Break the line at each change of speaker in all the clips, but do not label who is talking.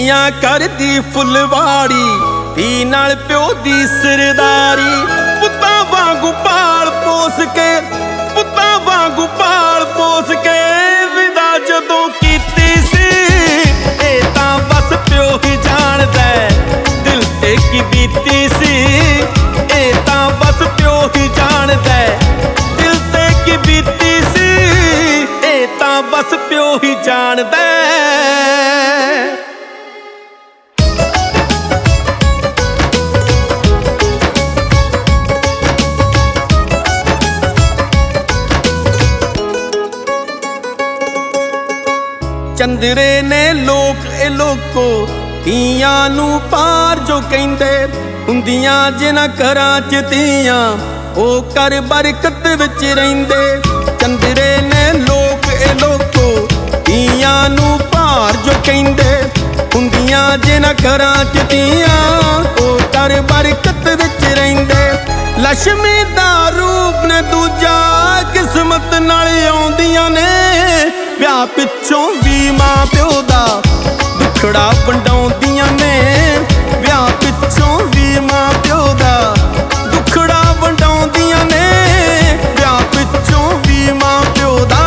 ਧੀਆਂ ਕਰਦੀ ਫੁੱਲਵਾੜੀ, ਧੀ ਨਾਲ ਪਿਓ ਦੀ ਸਰਦਾਰੀ। ਪੁੱਤਾਂ ਵਾਂਗੂ ਪਾਲ ਪੋਸ ਕੇ, ਪੁੱਤਾਂ ਵਾਂਗੂ ਪਾਲ ਪੋਸ ਕੇ ਵਿਦਾ ਜਦੋਂ ਕੀਤੀ ਸੀ। ਇਹ ਤਾਂ ਬਸ ਪਿਓ ਹੀ ਜਾਣਦਾ ਦਿਲ ਤੇ ਕੀ ਬੀਤੀ ਸੀ। ਇਹ ਤਾਂ ਬਸ ਪਿਓ ਹੀ ਜਾਣਦਾ ਦਿਲ ਤੇ ਕੀ ਬੀਤੀ ਸੀ। ਇਹ ਤਾਂ ਬਸ ਪਿਓ ਹੀ ਜਾਣਦਾ। ਚੰਦਰੇ ਨੇ ਲੋਕ ਇਹ ਲੋਕੋ ਧੀਆਂ ਨੂੰ ਪਾਰ ਜੋ ਕਹਿੰਦੇ। ਹੁੰਦੀਆਂ ਜਿਨ੍ਹਾਂ ਘਰਾਂ 'ਚ ਧੀਆਂ ਉਹ ਘਰ ਬਰਕਤ ਵਿੱਚ ਰਹਿੰਦੇ। ਚੰਦਰੇ ਨੇ ਲੋਕ ਇਹ ਲੋਕੋ ਧੀਆਂ ਨੂੰ ਪਾਰ ਜੋ ਕਹਿੰਦੇ। ਹੁੰਦੀਆਂ ਜਿਨ੍ਹਾਂ ਘਰਾਂ 'ਚ ਧੀਆਂ ਉਹ ਘਰ ਬਰਕਤ ਵਿੱਚ ਰਹਿੰਦੇ। ਲక్ష్ਮੀ ਦਾ ਰੂਪ ਨੇ ਦੂਜਾ ਕਿਸਮਤ ਨਾਲ ਆਉਂਦੀਆਂ ਨੇ। ਵਿਆਹ ਪਿੱਛੋਂ ਵੀ ਮਾਂ ਪਿਓ ਦਾ ਦੁੱਖੜਾ ਵੰਡਾਉਂਦੀਆਂ ਨੇ। ਵਿਆਹ ਪਿੱਛੋਂ ਵੀ ਮਾਂ ਪਿਓ ਦਾ ਦੁੱਖੜਾ ਵੰਡਾਉਂਦੀਆਂ ਨੇ। ਵਿਆਹ ਪਿੱਛੋਂ ਵੀ ਮਾਂ ਪਿਓ ਦਾ।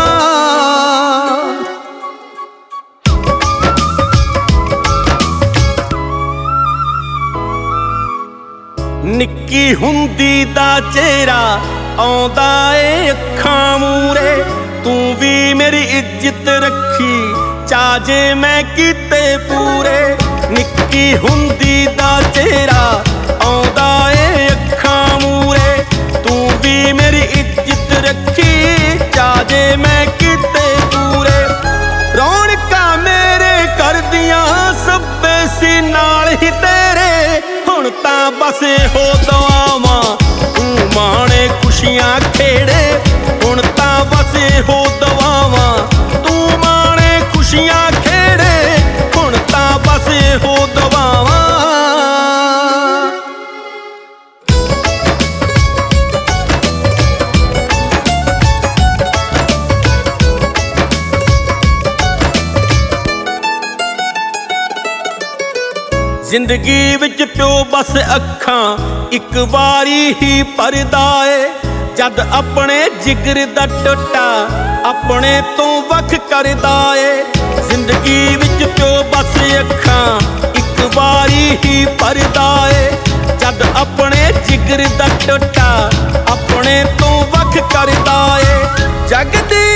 ਨਿੱਕੀ ਹੁੰਦੀ ਦਾ ਚਿਹਰਾ ਆਉਂਦਾ ਏ ਅੱਖਾਂ ਮੂਰੇ। ਤੂੰ ਵੀ ਮੇਰੀ ਇੱਜ਼ਤ ਰੱਖੀ ਚਾਜੇ ਮੈਂ ਕੀਤੇ ਪੂਰੇ। ਨਿੱਕੀ ਹੁੰਦੀ ਦਾ ਚਿਹਰਾ ਆਉਂਦਾ ਏ ਅੱਖਾਂ ਮੂਰੇ। ਤੂੰ ਵੀ ਮੇਰੀ ਇੱਜ਼ਤ ਰੱਖੀ ਚਾਜੇ ਮੈਂ ਕੀਤੇ ਪੂਰੇ। ਰੌਣਕਾਂ ਮੇਰੇ ਘਰ ਦੀਆਂ ਸੱਬੇ ਸੀ ਨਾਲ ਹੀ ਤੇਰੇ। ਹੁਣ ਤਾਂ ਬਸ ਇਹੋ ਦੁਆਵਾਂ ਤੂੰ ਮਾਣੇ ਖੁਸ਼ੀਆਂ ਖੇੜੇ। ਹੁਣ ਤਾਂ ਬਸ ਇਹੋ ਦੁਆਵਾਂ ਤੂੰ ਮਾਣੇ ਖੁਸ਼ੀਆਂ ਖੇੜੇ। ਹੁਣ ਤਾਂ ਬਸ ਇਹੋ ਦੁਆਵਾਂ। ਜ਼ਿੰਦਗੀ ਵਿੱਚ ਪਿਓ ਬਸ ਅੱਖਾਂ ਇੱਕ ਵਾਰੀ ਹੀ ਭਰਦਾ ਏ। ਜਦ ਆਪਣੇ ਜਿਗਰ ਦਾ ਟੋਟਾ ਆਪਣੇ ਤੋਂ ਵੱਖ ਕਰਦਾ ਏ। ਜ਼ਿੰਦਗੀ ਵਿੱਚ ਪਿਓ ਬਸ ਅੱਖਾਂ ਇੱਕ ਵਾਰੀ ਹੀ ਭਰਦਾ ਏ। ਜਦ ਆਪਣੇ ਜਿਗਰ ਦਾ ਟੋਟਾ ਆਪਣੇ ਤੋਂ ਵੱਖ ਕਰਦਾ ਏ। ਜਗ ਦੀ